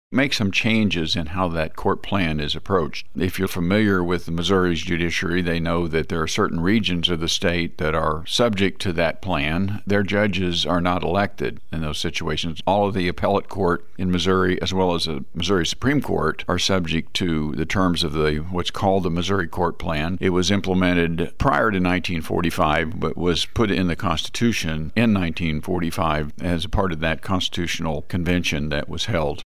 make some changes in how that court plan is approached. If you're familiar with Missouri's judiciary, they know that there are certain regions of the state that are subject to that plan. Their judges are not elected in those situations. All of the appellate court in Missouri, as well as the Missouri Supreme Court, are subject to the terms of what's called the Missouri Court Plan. It was implemented prior to 1945, but was put in the Constitution in 1945 as a part of that constitutional convention that was held.